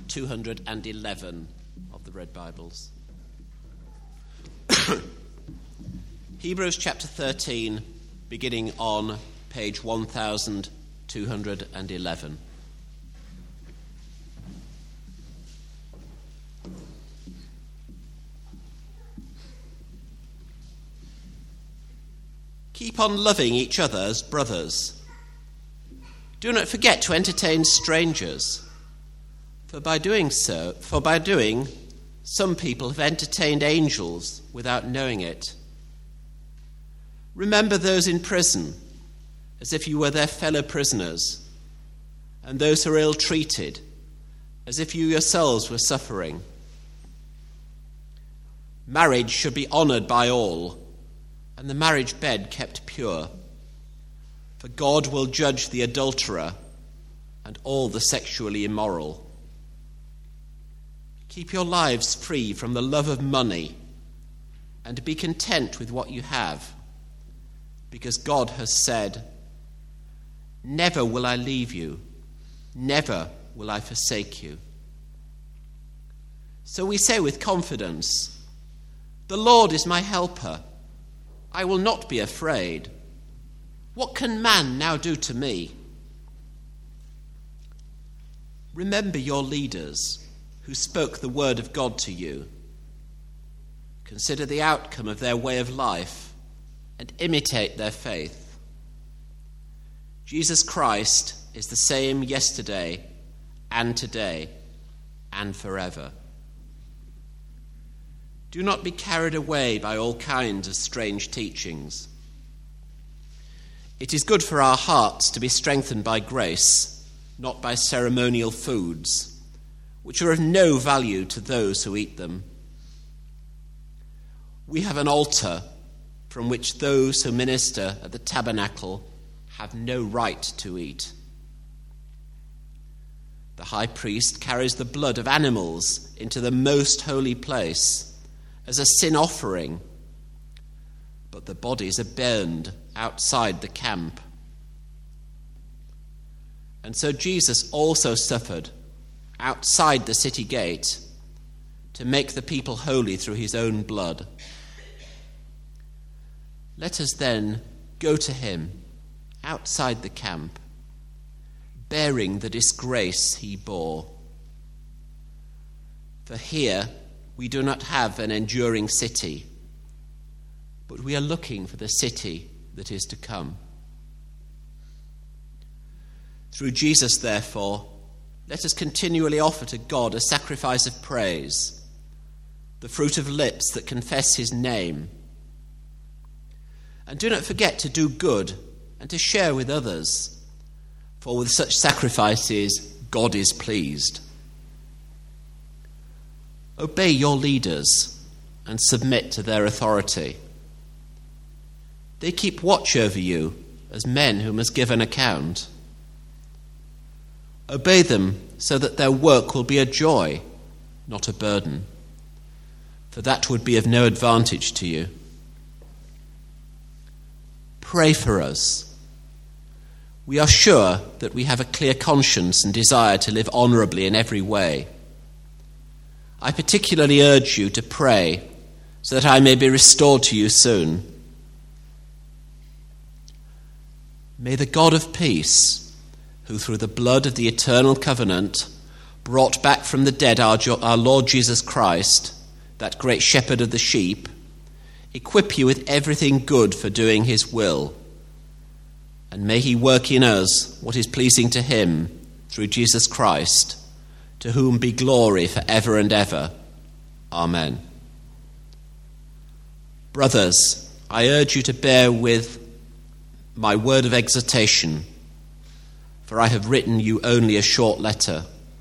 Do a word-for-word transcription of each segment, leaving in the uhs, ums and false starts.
two hundred eleven of the Red Bibles. Hebrews chapter thirteen, beginning on page one thousand two hundred eleven. Keep on loving each other as brothers. Do not forget to entertain strangers, for by doing so, for by doing, some people have entertained angels without knowing it. Remember those in prison, as if you were their fellow prisoners, and those who are ill-treated, as if you yourselves were suffering. Marriage should be honored by all, and the marriage bed kept pure. For God will judge the adulterer and all the sexually immoral. Keep your lives free from the love of money, and be content with what you have, because God has said, "Never will I leave you, never will I forsake you." So we say with confidence, "The Lord is my helper. I will not be afraid. What can man now do to me?" Remember your leaders who spoke the word of God to you. Consider the outcome of their way of life and imitate their faith. Jesus Christ is the same yesterday and today and forever. Do not be carried away by all kinds of strange teachings. It is good for our hearts to be strengthened by grace, not by ceremonial foods, which are of no value to those who eat them. We have an altar from which those who minister at the tabernacle have no right to eat. The high priest carries the blood of animals into the most holy place as a sin offering, but the bodies are burned outside the camp. And so Jesus also suffered outside the city gate to make the people holy through his own blood. Let us then go to him outside the camp, bearing the disgrace he bore. For here we do not have an enduring city, but we are looking for the city that is to come. Through Jesus, therefore, let us continually offer to God a sacrifice of praise, the fruit of lips that confess his name. And do not forget to do good and to share with others, for with such sacrifices God is pleased. Obey your leaders and submit to their authority. They keep watch over you as men who must give an account. Obey them so that their work will be a joy, not a burden, for that would be of no advantage to you. Pray for us. We are sure that we have a clear conscience and desire to live honorably in every way. I particularly urge you to pray so that I may be restored to you soon. May the God of peace, who through the blood of the eternal covenant brought back from the dead our, our Lord Jesus Christ, that great shepherd of the sheep, equip you with everything good for doing his will. And may he work in us what is pleasing to him through Jesus Christ, to whom be glory for ever and ever. Amen. Brothers, I urge you to bear with my word of exhortation, for I have written you only a short letter.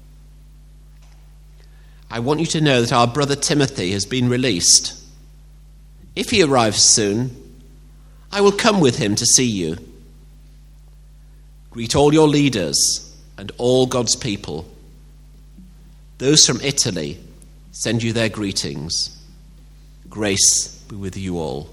I want you to know that our brother Timothy has been released. If he arrives soon, I will come with him to see you. Greet all your leaders and all God's people. Those from Italy send you their greetings. Grace be with you all.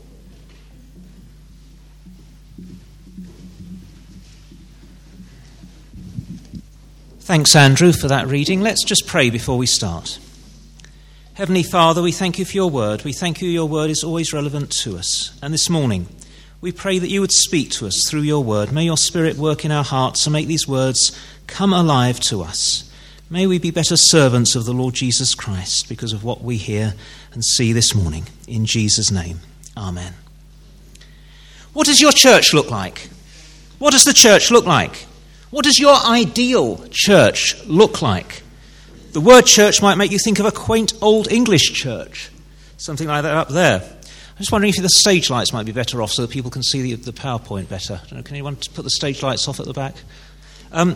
Thanks, Andrew, for that reading. Let's just pray before we start. Heavenly Father, we thank you for your word. We thank you your word is always relevant to us. And this morning, we pray that you would speak to us through your word. May your Spirit work in our hearts and make these words come alive to us. May we be better servants of the Lord Jesus Christ because of what we hear and see this morning. In Jesus' name, amen. What does your church look like? What does the church look like? What does your ideal church look like? The word church might make you think of a quaint old English church, something like that up there. I'm just wondering if the stage lights might be better off so that people can see the, the PowerPoint better. I don't know, can anyone put the stage lights off at the back? Um,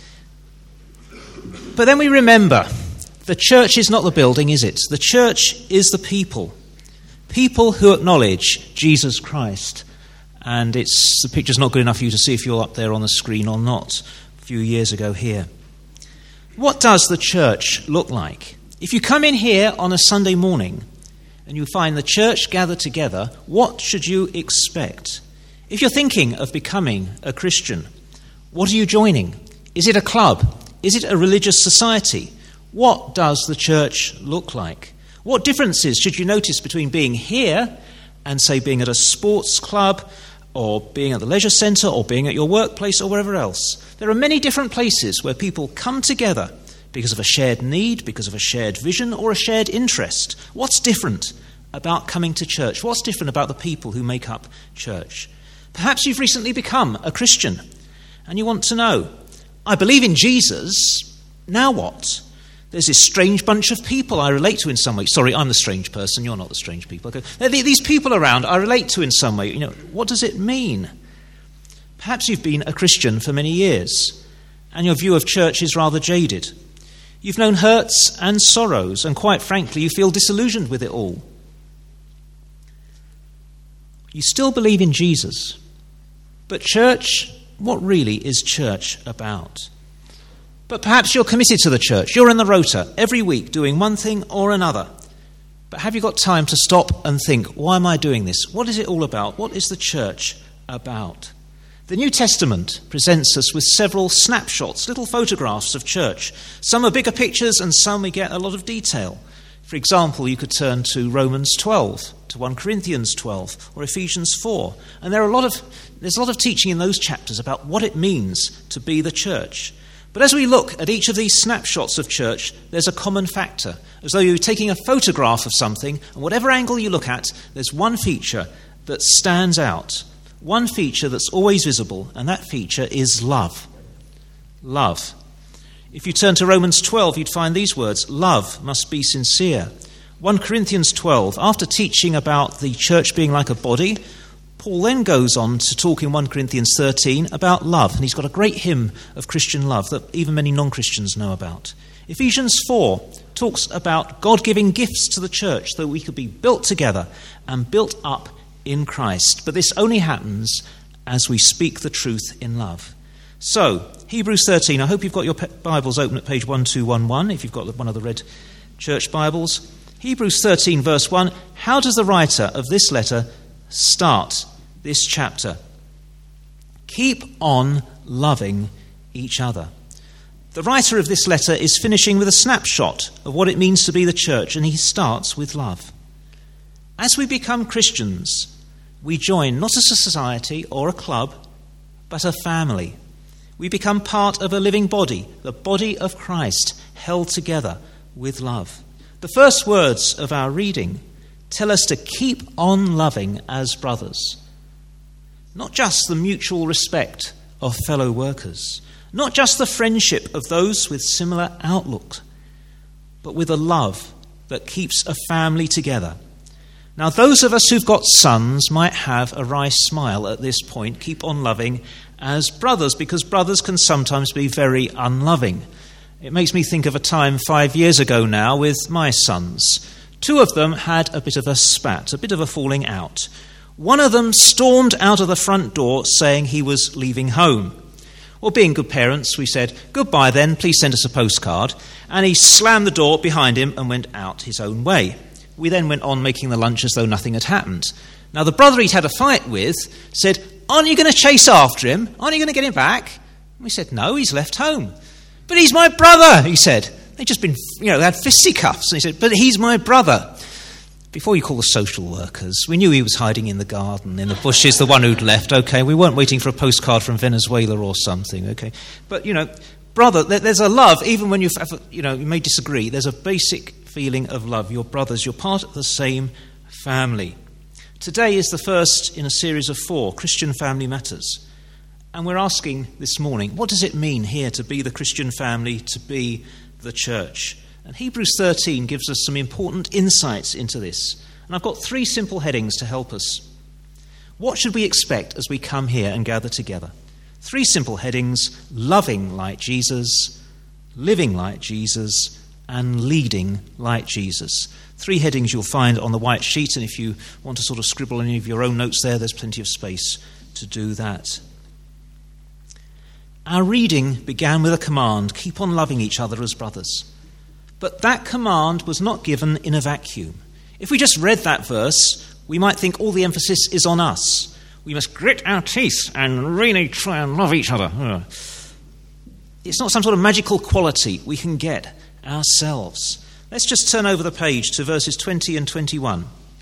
but then we remember, the church is not the building, is it? The church is the people. People who acknowledge Jesus Christ. And it's the picture's not good enough for you to see if you're up there on the screen or not, a few years ago here. What does the church look like? If you come in here on a Sunday morning and you find the church gathered together, what should you expect? If you're thinking of becoming a Christian, what are you joining? Is it a club? Is it a religious society? What does the church look like? What differences should you notice between being here and, say, being at a sports club, or being at the leisure centre, or being at your workplace, or wherever else? There are many different places where people come together because of a shared need, because of a shared vision, or a shared interest. What's different about coming to church? What's different about the people who make up church? Perhaps you've recently become a Christian, and you want to know, I believe in Jesus, now what? There's this strange bunch of people I relate to in some way. Sorry, I'm the strange person, you're not the strange people. Okay. There are these people around I relate to in some way. You know, what does it mean? Perhaps you've been a Christian for many years, and your view of church is rather jaded. You've known hurts and sorrows, and quite frankly, you feel disillusioned with it all. You still believe in Jesus, but church, what really is church about? But perhaps you're committed to the church. You're in the rota every week doing one thing or another. But have you got time to stop and think, why am I doing this? What is it all about? What is the church about? The New Testament presents us with several snapshots, little photographs of church. Some are bigger pictures and some we get a lot of detail. For example, you could turn to Romans twelve, to First Corinthians twelve, or Ephesians four. And there are a lot of, there's a lot of teaching in those chapters about what it means to be the church. But as we look at each of these snapshots of church, there's a common factor. As though you're taking a photograph of something, and whatever angle you look at, there's one feature that stands out. One feature that's always visible, and that feature is love. Love. If you turn to Romans twelve, you'd find these words, love must be sincere. First Corinthians twelve, after teaching about the church being like a body, Paul then goes on to talk in First Corinthians thirteen about love, and he's got a great hymn of Christian love that even many non-Christians know about. Ephesians four talks about God giving gifts to the church so that we could be built together and built up in Christ. But this only happens as we speak the truth in love. So, Hebrews thirteen, I hope you've got your Bibles open at page one two one one, if you've got one of the red church Bibles. Hebrews thirteen verse one, how does the writer of this letter start this chapter? Keep on loving each other. The writer of this letter is finishing with a snapshot of what it means to be the church, and he starts with love. As we become Christians, we join not a society or a club, but a family. We become part of a living body, the body of Christ, held together with love. The first words of our reading tell us to keep on loving as brothers. Not just the mutual respect of fellow workers, not just the friendship of those with similar outlook, but with a love that keeps a family together. Now, those of us who've got sons might have a wry smile at this point, keep on loving as brothers, because brothers can sometimes be very unloving. It makes me think of a time five years ago now with my sons. Two of them had a bit of a spat, a bit of a falling out. One of them stormed out of the front door saying he was leaving home. Well, being good parents, we said, goodbye then, please send us a postcard. And he slammed the door behind him and went out his own way. We then went on making the lunch as though nothing had happened. Now, the brother he'd had a fight with said, aren't you going to chase after him? Aren't you going to get him back? And we said, no, he's left home. But he's my brother, he said. They'd just been, you know, they had fisticuffs. And he said, but he's my brother. Before you call the social workers, we knew he was hiding in the garden, in the bushes, the one who'd left, okay? We weren't waiting for a postcard from Venezuela or something, okay? But, you know, brother, there's a love, even when you've, you know, you may disagree, there's a basic feeling of love. You're brothers, you're part of the same family. Today is the first in a series of four, Christian Family Matters. And we're asking this morning, what does it mean here to be the Christian family, to be the church? And Hebrews thirteen gives us some important insights into this. And I've got three simple headings to help us. What should we expect as we come here and gather together? Three simple headings: loving like Jesus, living like Jesus, and leading like Jesus. Three headings you'll find on the white sheet, and if you want to sort of scribble any of your own notes there, there's plenty of space to do that. Our reading began with a command: keep on loving each other as brothers. But that command was not given in a vacuum. If we just read that verse, we might think all the emphasis is on us. We must grit our teeth and really try and love each other. It's not some sort of magical quality we can get ourselves. Let's just turn over the page to verses twenty and twenty-one.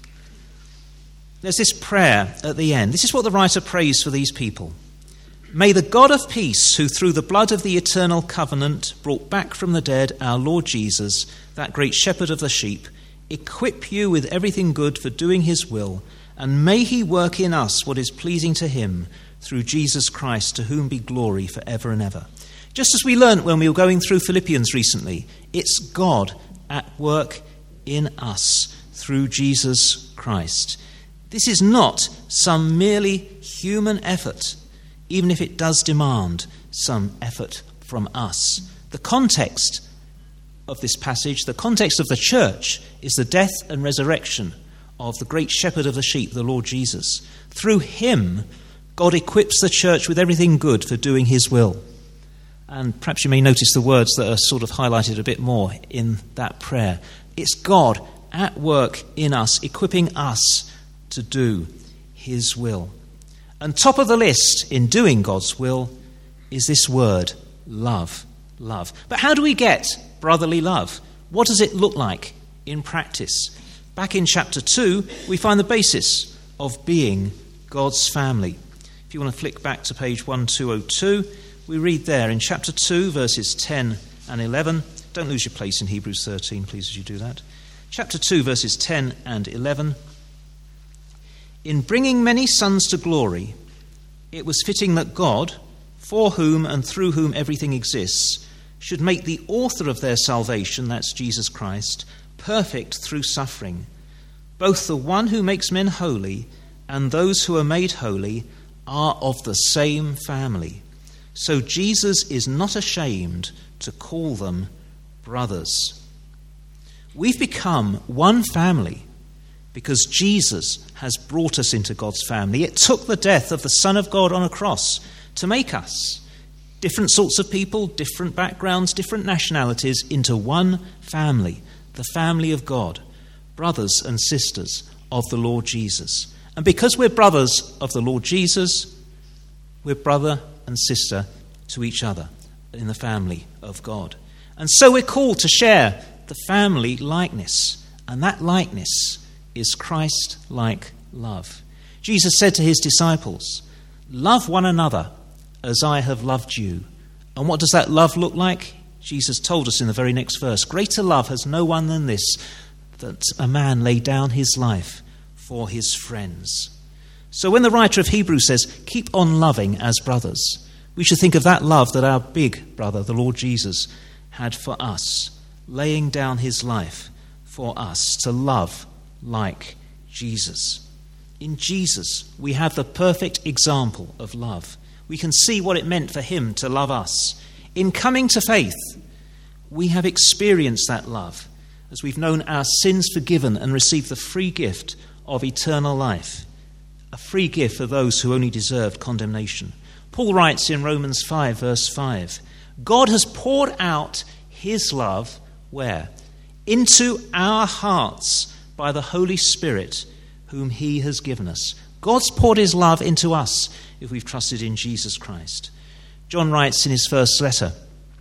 There's this prayer at the end. This is what the writer prays for these people. May the God of peace, who through the blood of the eternal covenant brought back from the dead our Lord Jesus, that great shepherd of the sheep, equip you with everything good for doing his will, and may he work in us what is pleasing to him through Jesus Christ, to whom be glory for ever and ever. Just as we learnt when we were going through Philippians recently, it's God at work in us through Jesus Christ. This is not some merely human effort, even if it does demand some effort from us. The context of this passage, the context of the church, is the death and resurrection of the great shepherd of the sheep, the Lord Jesus. Through him, God equips the church with everything good for doing his will. And perhaps you may notice the words that are sort of highlighted a bit more in that prayer. It's God at work in us, equipping us to do his will. And top of the list in doing God's will is this word, love. Love. But how do we get brotherly love? What does it look like in practice? Back in chapter two, we find the basis of being God's family. If you want to flick back to page twelve oh two, we read there in chapter two, verses ten and eleven. Don't lose your place in Hebrews thirteen, please, as you do that. Chapter two, verses ten and eleven. In bringing many sons to glory, it was fitting that God, for whom and through whom everything exists, should make the author of their salvation, that's Jesus Christ, perfect through suffering. Both the one who makes men holy and those who are made holy are of the same family. So Jesus is not ashamed to call them brothers. We've become one family because Jesus has brought us into God's family. It took the death of the Son of God on a cross to make us, different sorts of people, different backgrounds, different nationalities, into one family, the family of God, brothers and sisters of the Lord Jesus. And because we're brothers of the Lord Jesus, we're brother and sister to each other in the family of God. And so we're called to share the family likeness, and that likeness is Christ-like love. Jesus said to his disciples, love one another as I have loved you. And what does that love look like? Jesus told us in the very next verse, greater love has no one than this, that a man lay down his life for his friends. So when the writer of Hebrews says, keep on loving as brothers, we should think of that love that our big brother, the Lord Jesus, had for us, laying down his life for us, to love like Jesus. In Jesus, we have the perfect example of love. We can see what it meant for him to love us. In coming to faith, we have experienced that love as we've known our sins forgiven and received the free gift of eternal life, a free gift for those who only deserved condemnation. Paul writes in Romans five, verse five, God has poured out his love, where? Into our hearts by the Holy Spirit whom he has given us. God's poured his love into us if we've trusted in Jesus Christ. John writes in his first letter,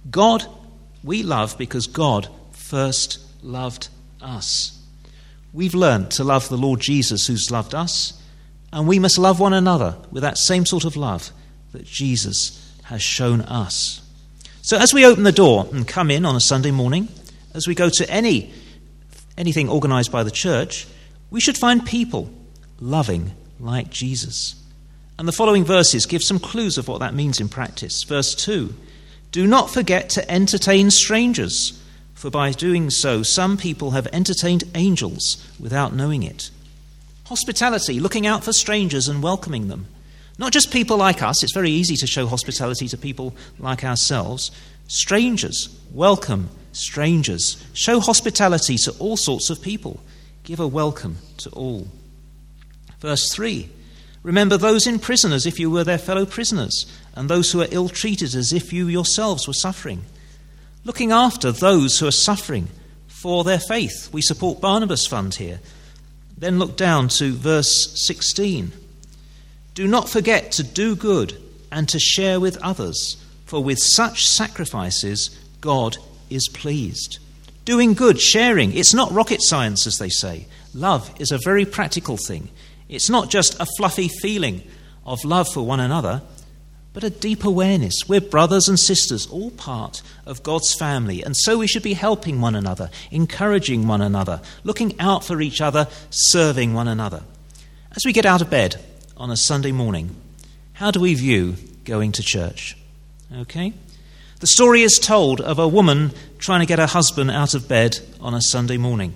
God, we love because God first loved us. We've learned to love the Lord Jesus who's loved us, and we must love one another with that same sort of love that Jesus has shown us. So as we open the door and come in on a Sunday morning, as we go to any anything organised by the church, we should find people loving like Jesus. And the following verses give some clues of what that means in practice. Verse two, do not forget to entertain strangers, for by doing so some people have entertained angels without knowing it. Hospitality, looking out for strangers and welcoming them. Not just people like us, it's very easy to show hospitality to people like ourselves. Strangers, welcome strangers. Show hospitality to all sorts of people. Give a welcome to all. Verse three, remember those in prison as if you were their fellow prisoners, and those who are ill-treated as if you yourselves were suffering. Looking after those who are suffering for their faith. We support Barnabas Fund here. Then look down to verse sixteen. Do not forget to do good and to share with others, for with such sacrifices God is pleased. Doing good, sharing, it's not rocket science, as they say. Love is a very practical thing. It's not just a fluffy feeling of love for one another, but a deep awareness. We're brothers and sisters, all part of God's family, and so we should be helping one another, encouraging one another, looking out for each other, serving one another. As we get out of bed on a Sunday morning, how do we view going to church? Okay? The story is told of a woman trying to get her husband out of bed on a Sunday morning.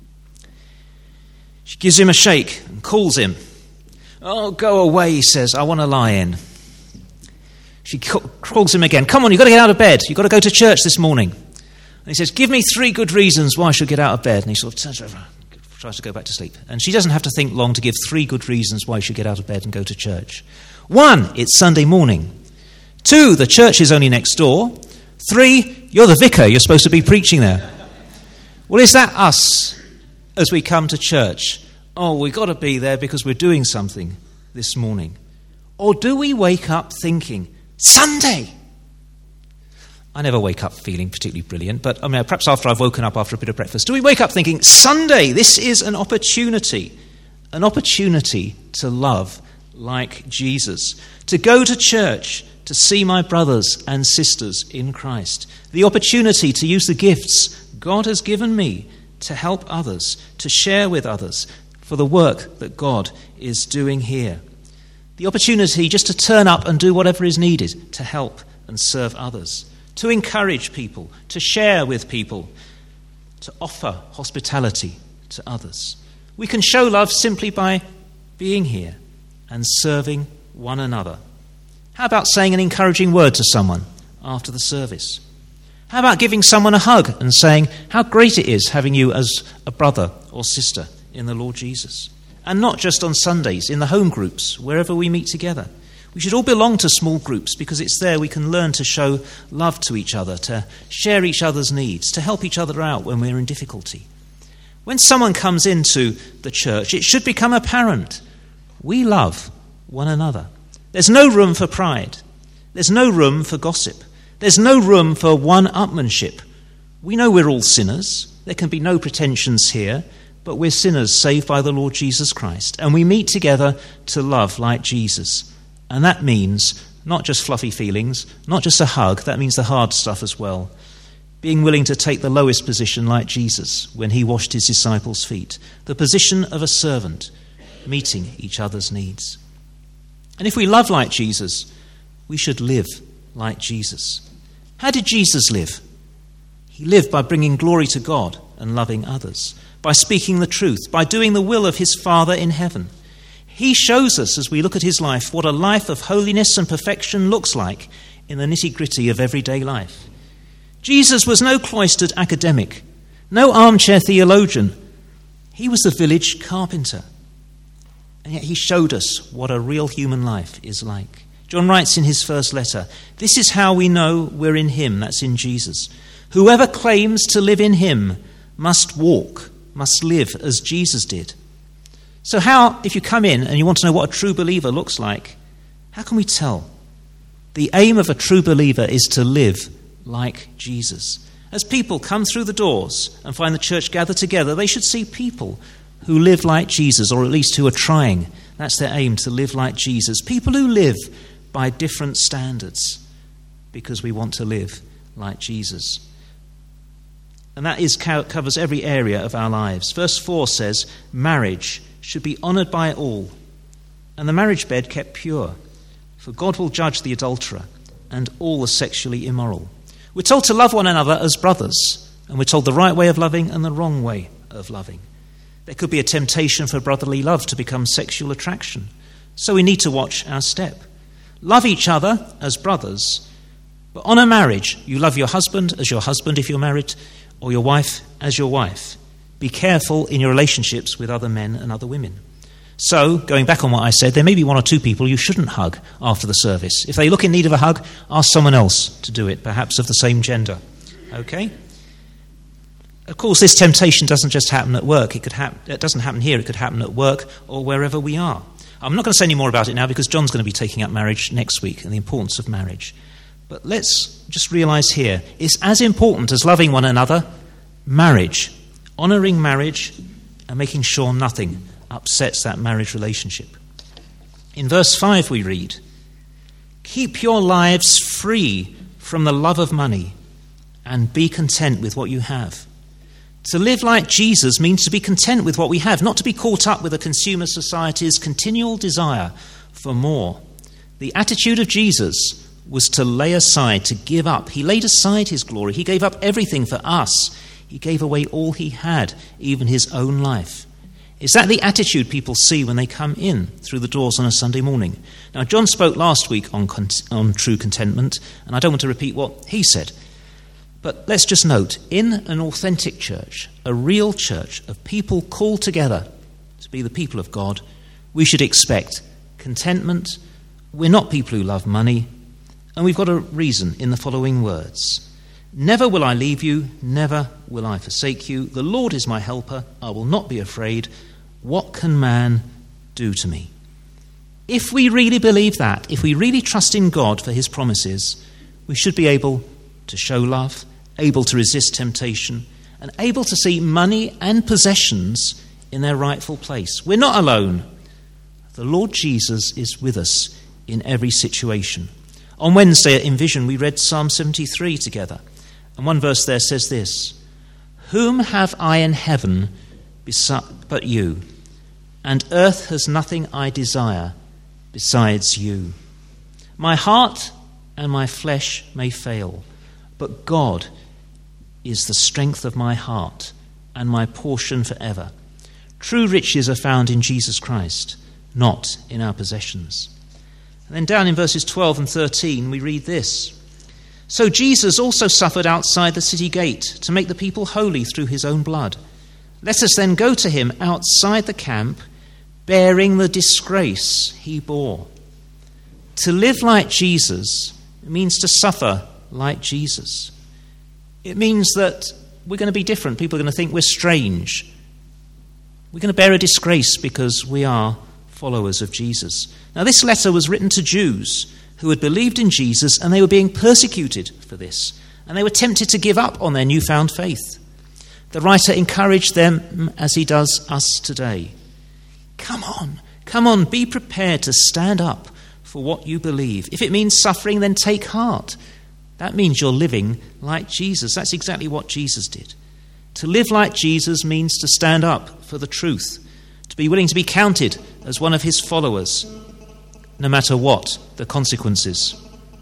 She gives him a shake and calls him. Oh, go away, he says, I want to lie in. She calls him again. Come on, you've got to get out of bed. You've got to go to church this morning. And he says, give me three good reasons why I should get out of bed. And he sort of turns over, tries to go back to sleep. And she doesn't have to think long to give three good reasons why you should get out of bed and go to church. One, it's Sunday morning. Two, the church is only next door. Three, you're the vicar. You're supposed to be preaching there. Well, is that us as we come to church? Oh, we've got to be there because we're doing something this morning. Or do we wake up thinking, Sunday? I never wake up feeling particularly brilliant, but I mean, perhaps after I've woken up after a bit of breakfast, do we wake up thinking, Sunday, this is an opportunity, an opportunity to love like Jesus, to go to church, to see my brothers and sisters in Christ, the opportunity to use the gifts God has given me to help others, to share with others for the work that God is doing here. The opportunity just to turn up and do whatever is needed to help and serve others, to encourage people, to share with people, to offer hospitality to others. We can show love simply by being here and serving one another. How about saying an encouraging word to someone after the service? How about giving someone a hug and saying how great it is having you as a brother or sister in the Lord Jesus? And not just on Sundays, in the home groups, wherever we meet together. We should all belong to small groups because it's there we can learn to show love to each other, to share each other's needs, to help each other out when we're in difficulty. When someone comes into the church, it should become apparent we love one another. There's no room for pride. There's no room for gossip. There's no room for one-upmanship. We know we're all sinners. There can be no pretensions here, but we're sinners saved by the Lord Jesus Christ. And we meet together to love like Jesus. And that means not just fluffy feelings, not just a hug, that means the hard stuff as well. Being willing to take the lowest position like Jesus when he washed his disciples' feet. The position of a servant, meeting each other's needs. And if we love like Jesus, we should live like Jesus. How did Jesus live? He lived by bringing glory to God and loving others, by speaking the truth, by doing the will of his Father in heaven. He shows us, as we look at his life, what a life of holiness and perfection looks like in the nitty-gritty of everyday life. Jesus was no cloistered academic, no armchair theologian. He was the village carpenter. And yet he showed us what a real human life is like. John writes in his first letter, this is how we know we're in him, that's in Jesus. Whoever claims to live in him must walk, must live as Jesus did. So how, if you come in and you want to know what a true believer looks like, how can we tell? The aim of a true believer is to live like Jesus. As people come through the doors and find the church gathered together, they should see people who live like Jesus, or at least who are trying. That's their aim, to live like Jesus. People who live by different standards, because we want to live like Jesus. And that is covers every area of our lives. Verse four says, marriage should be honoured by all, and the marriage bed kept pure, for God will judge the adulterer and all the sexually immoral. We're told to love one another as brothers, and we're told the right way of loving and the wrong way of loving. There could be a temptation for brotherly love to become sexual attraction, so we need to watch our step. Love each other as brothers, but honour marriage. You love your husband as your husband if you're married, or your wife as your wife. Be careful in your relationships with other men and other women. So, going back on what I said, there may be one or two people you shouldn't hug after the service. If they look in need of a hug, ask someone else to do it, perhaps of the same gender. Okay? Of course, this temptation doesn't just happen at work. It could hap- it doesn't happen here. It could happen at work or wherever we are. I'm not going to say any more about it now because John's going to be taking up marriage next week and the importance of marriage. But let's just realise here, it's as important as loving one another, marriage, honouring marriage and making sure nothing upsets that marriage relationship. In verse five we read, keep your lives free from the love of money and be content with what you have. To live like Jesus means to be content with what we have, not to be caught up with a consumer society's continual desire for more. The attitude of Jesus was to lay aside, to give up. He laid aside his glory. He gave up everything for us. He gave away all he had, even his own life. Is that the attitude people see when they come in through the doors on a Sunday morning? Now, John spoke last week on, on true contentment, and I don't want to repeat what he said. But let's just note, in an authentic church, a real church of people called together to be the people of God, we should expect contentment. We're not people who love money, and we've got a reason in the following words. Never will I leave you, never will I forsake you. The Lord is my helper, I will not be afraid. What can man do to me? If we really believe that, if we really trust in God for his promises, we should be able to show love, able to resist temptation, and able to see money and possessions in their rightful place. We're not alone. The Lord Jesus is with us in every situation. On Wednesday in Vision we read Psalm seventy-three together, and one verse there says this, whom have I in heaven but you, and earth has nothing I desire besides you. My heart and my flesh may fail, but God is the strength of my heart and my portion forever. True riches are found in Jesus Christ, not in our possessions. And then down in verses twelve and thirteen we read this. So Jesus also suffered outside the city gate to make the people holy through his own blood. Let us then go to him outside the camp, bearing the disgrace he bore. To live like Jesus means to suffer like Jesus. It means that we're going to be different. People are going to think we're strange. We're going to bear a disgrace because we are followers of Jesus. Now, this letter was written to Jews who had believed in Jesus, and they were being persecuted for this. And they were tempted to give up on their newfound faith. The writer encouraged them as he does us today. Come on, come on, be prepared to stand up for what you believe. If it means suffering, then take heart. That means you're living like Jesus. That's exactly what Jesus did. To live like Jesus means to stand up for the truth, to be willing to be counted as one of his followers, no matter what the consequences.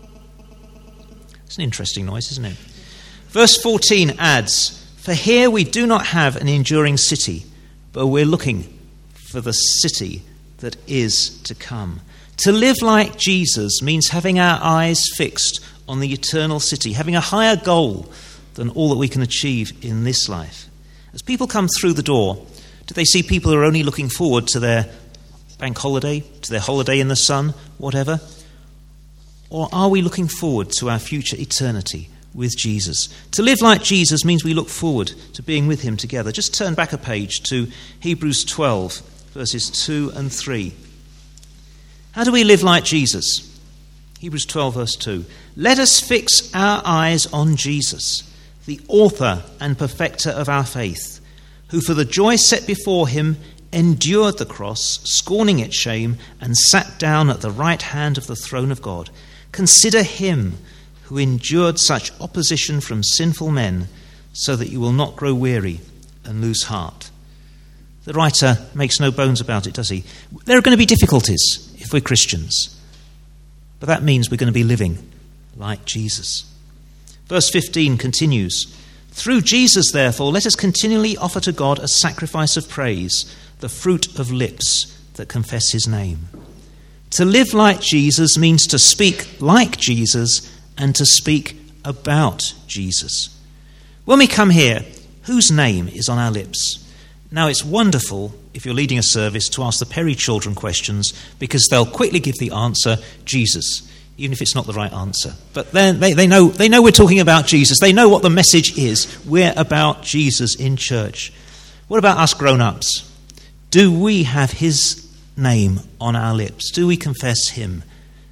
It's an interesting noise, isn't it? Verse fourteen adds, for here we do not have an enduring city, but we're looking for the city that is to come. To live like Jesus means having our eyes fixed on the eternal city, having a higher goal than all that we can achieve in this life. As people come through the door, do they see people who are only looking forward to their bank holiday, to their holiday in the sun, whatever? Or are we looking forward to our future eternity with Jesus? To live like Jesus means we look forward to being with him together. Just turn back a page to Hebrews twelve, verses two and three. How do we live like Jesus? Hebrews twelve, verse two. Let us fix our eyes on Jesus, the author and perfecter of our faith, who for the joy set before him endured the cross, scorning its shame, and sat down at the right hand of the throne of God. Consider him who endured such opposition from sinful men, so that you will not grow weary and lose heart. The writer makes no bones about it, does he? There are going to be difficulties if we're Christians. But that means we're going to be living like Jesus. Verse fifteen continues, through Jesus, therefore, let us continually offer to God a sacrifice of praise, the fruit of lips that confess his name. To live like Jesus means to speak like Jesus and to speak about Jesus. When we come here, whose name is on our lips? Now, it's wonderful, if you're leading a service, to ask the Perry children questions, because they'll quickly give the answer, Jesus, even if it's not the right answer. But then they, they know they know we're talking about Jesus. They know what the message is. We're about Jesus in church. What about us grown-ups? Do we have his name on our lips? Do we confess him?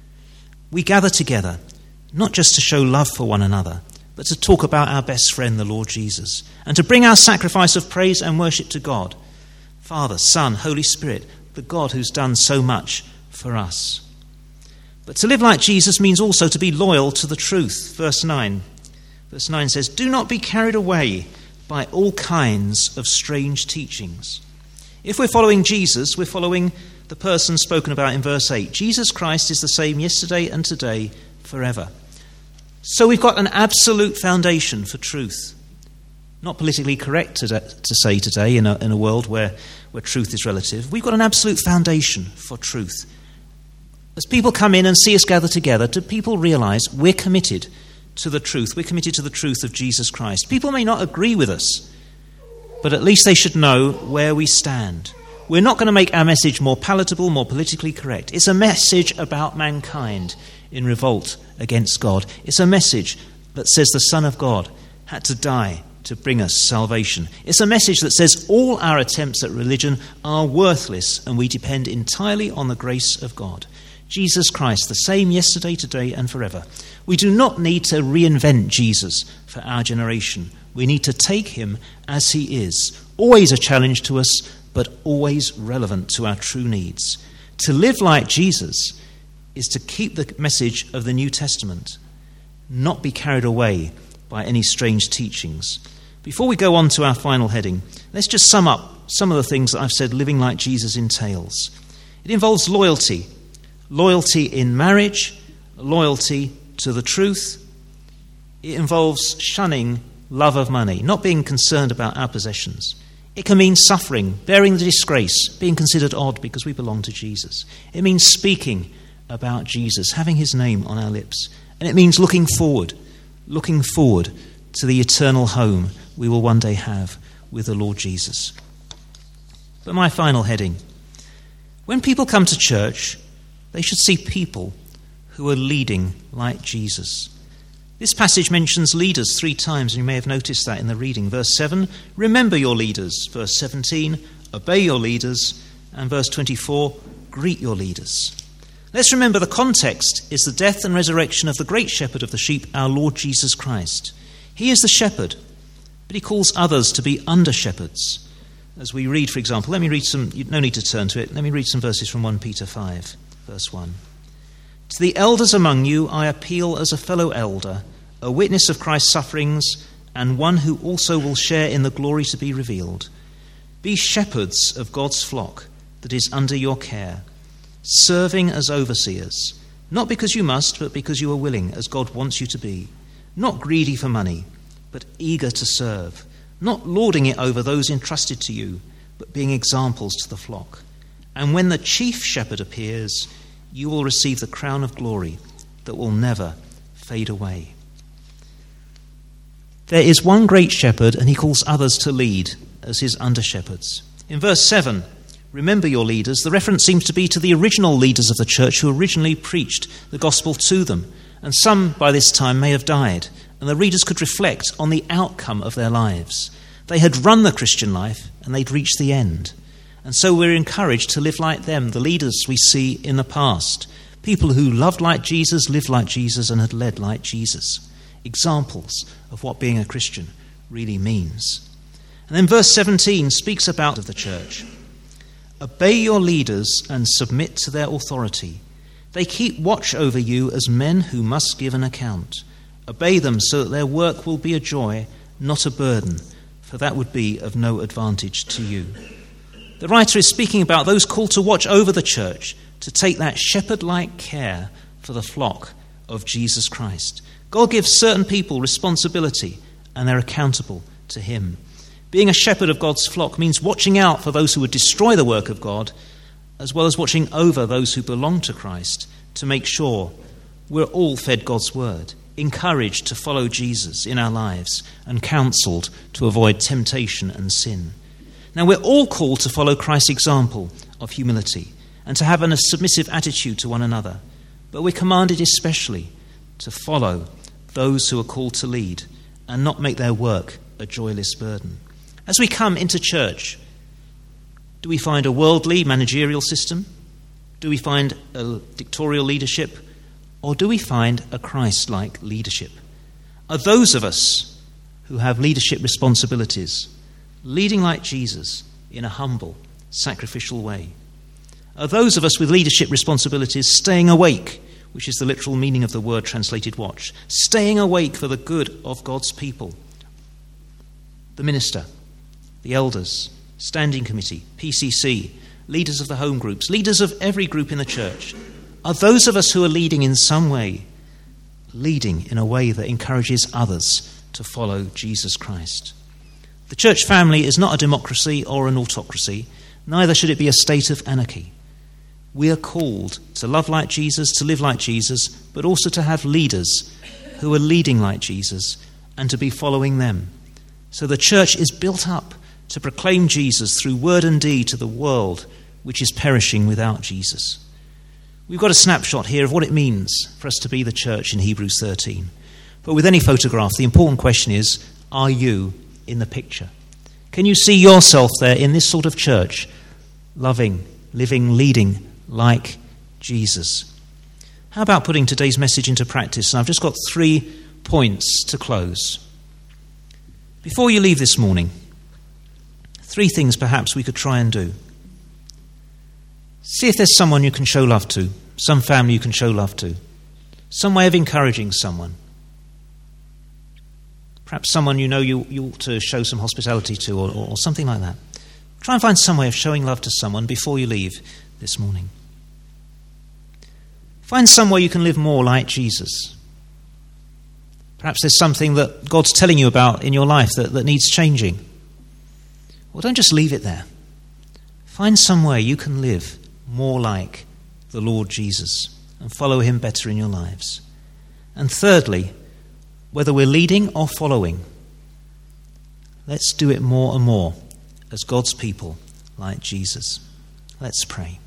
We gather together, not just to show love for one another, but to talk about our best friend, the Lord Jesus, and to bring our sacrifice of praise and worship to God, Father, Son, Holy Spirit, the God who's done so much for us. But to live like Jesus means also to be loyal to the truth. Verse nine. Verse nine says, do not be carried away by all kinds of strange teachings. If we're following Jesus, we're following the person spoken about in verse eight. Jesus Christ is the same yesterday and today, forever. So we've got an absolute foundation for truth. Not politically correct to, to say today in a, in a world where, where truth is relative. We've got an absolute foundation for truth. As people come in and see us gather together, do people realize we're committed to the truth? We're committed to the truth of Jesus Christ. People may not agree with us, but at least they should know where we stand. We're not going to make our message more palatable, more politically correct. It's a message about mankind in revolt against God. It's a message that says the Son of God had to die to bring us salvation. It's a message that says all our attempts at religion are worthless and we depend entirely on the grace of God. Jesus Christ, the same yesterday, today, and forever. We do not need to reinvent Jesus for our generation. We need to take him as he is, always a challenge to us, but always relevant to our true needs. To live like Jesus is to keep the message of the New Testament, not be carried away by any strange teachings. Before we go on to our final heading, let's just sum up some of the things that I've said living like Jesus entails. It involves loyalty. Loyalty in marriage, loyalty to the truth. It involves shunning love of money, not being concerned about our possessions. It can mean suffering, bearing the disgrace, being considered odd because we belong to Jesus. It means speaking about Jesus, having his name on our lips. And it means looking forward, looking forward to the eternal home we will one day have with the Lord Jesus. But my final heading, when people come to church, they should see people who are leading like Jesus. This passage mentions leaders three times, and you may have noticed that in the reading. Verse seven, remember your leaders. Verse seventeen, obey your leaders. And verse twenty-four, greet your leaders. Let's remember the context is the death and resurrection of the great shepherd of the sheep, our Lord Jesus Christ. He is the shepherd, but he calls others to be under-shepherds. As we read, for example, let me read some, no need to turn to it, let me read some verses from First Peter five, verse one. To the elders among you I appeal as a fellow elder, a witness of Christ's sufferings, and one who also will share in the glory to be revealed. Be shepherds of God's flock that is under your care, serving as overseers, not because you must, but because you are willing, as God wants you to be, not greedy for money, but eager to serve, not lording it over those entrusted to you, but being examples to the flock. And when the chief shepherd appears, you will receive the crown of glory that will never fade away. There is one great shepherd, and he calls others to lead as his under-shepherds. In verse seven, remember your leaders. The reference seems to be to the original leaders of the church who originally preached the gospel to them. And some by this time may have died, and the readers could reflect on the outcome of their lives. They had run the Christian life, and they'd reached the end. And so we're encouraged to live like them, the leaders we see in the past, People who loved like Jesus, lived like Jesus, and had led like Jesus. Examples of what being a Christian really means. And then verse seventeen speaks about the church. Obey your leaders and submit to their authority. They keep watch over you as men who must give an account. Obey them so that their work will be a joy, not a burden, for that would be of no advantage to you. The writer is speaking about those called to watch over the church, to take that shepherd-like care for the flock of Jesus Christ. God gives certain people responsibility, and they're accountable to him. Being a shepherd of God's flock means watching out for those who would destroy the work of God, as well as watching over those who belong to Christ, to make sure we're all fed God's word, encouraged to follow Jesus in our lives, and counselled to avoid temptation and sin. Now, we're all called to follow Christ's example of humility and to have a submissive attitude to one another, but we're commanded especially to follow those who are called to lead and not make their work a joyless burden. As we come into church, do we find a worldly managerial system? Do we find a dictatorial leadership? Or do we find a Christ-like leadership? Are those of us who have leadership responsibilities leading like Jesus in a humble, sacrificial way? Are those of us with leadership responsibilities staying awake, which is the literal meaning of the word translated watch, staying awake for the good of God's people? The minister, the elders, standing committee, P C C, leaders of the home groups, leaders of every group in the church, are those of us who are leading in some way, leading in a way that encourages others to follow Jesus Christ. The church family is not a democracy or an autocracy, neither should it be a state of anarchy. We are called to love like Jesus, to live like Jesus, but also to have leaders who are leading like Jesus and to be following them. So the church is built up to proclaim Jesus through word and deed to the world which is perishing without Jesus. We've got a snapshot here of what it means for us to be the church in Hebrews thirteen. But with any photograph, the important question is, are you in the picture? Can you see yourself there in this sort of church, loving, living, leading like Jesus? How about putting today's message into practice? And I've just got three points to close. Before you leave this morning, three things perhaps we could try and do. See if there's someone you can show love to, some family you can show love to, some way of encouraging someone. Perhaps someone you know you, you ought to show some hospitality to, or, or something like that. Try and find some way of showing love to someone before you leave this morning. Find some way you can live more like Jesus. Perhaps there's something that God's telling you about in your life that, that needs changing. Well, don't just leave it there. Find some way you can live more like the Lord Jesus and follow him better in your lives. And thirdly, whether we're leading or following, let's do it more and more as God's people like Jesus. Let's pray.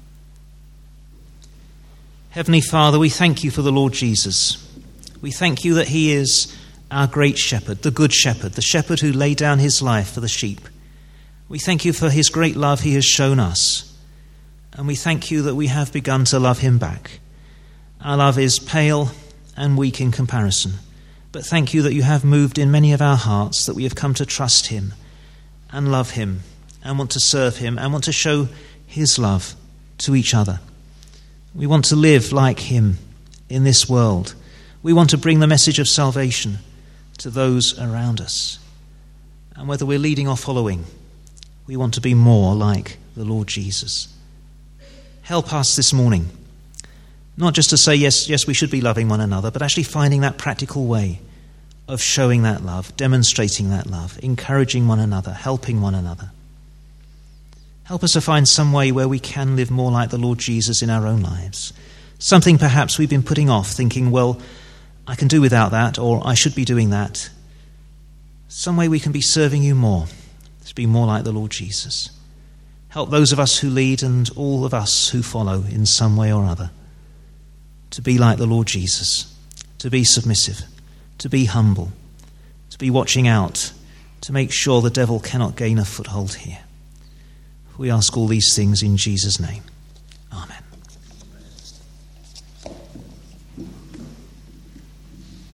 Heavenly Father, we thank you for the Lord Jesus. We thank you that he is our great shepherd, the good shepherd, the shepherd who laid down his life for the sheep. We thank you for his great love he has shown us. And we thank you that we have begun to love him back. Our love is pale and weak in comparison. But thank you that you have moved in many of our hearts, that we have come to trust him and love him and want to serve him and want to show his love to each other. We want to live like him in this world. We want to bring the message of salvation to those around us. And whether we're leading or following, we want to be more like the Lord Jesus. Help us this morning, not just to say, yes, yes, we should be loving one another, but actually finding that practical way of showing that love, demonstrating that love, encouraging one another, helping one another. Help us to find some way where we can live more like the Lord Jesus in our own lives. Something perhaps we've been putting off, thinking, well, I can do without that, or I should be doing that. Some way we can be serving you more, to be more like the Lord Jesus. Help those of us who lead and all of us who follow in some way or other to be like the Lord Jesus, to be submissive, to be humble, to be watching out, to make sure the devil cannot gain a foothold here. We ask all these things in Jesus' name.